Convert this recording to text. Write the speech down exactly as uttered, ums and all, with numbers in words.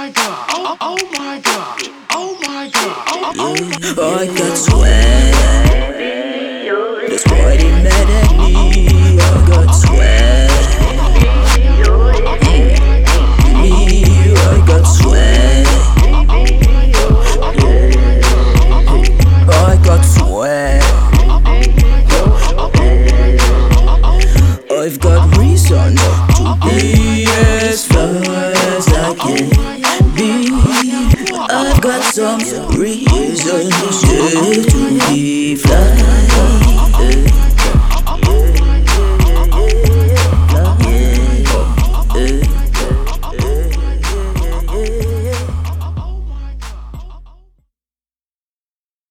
my god, oh, oh my god, oh my god, oh, oh my god. Oh, I got sweat. This boy he mad at me. I got sweat. Me, I got sweat. Yeah. Oh, I got sweat. I've got reason not to be.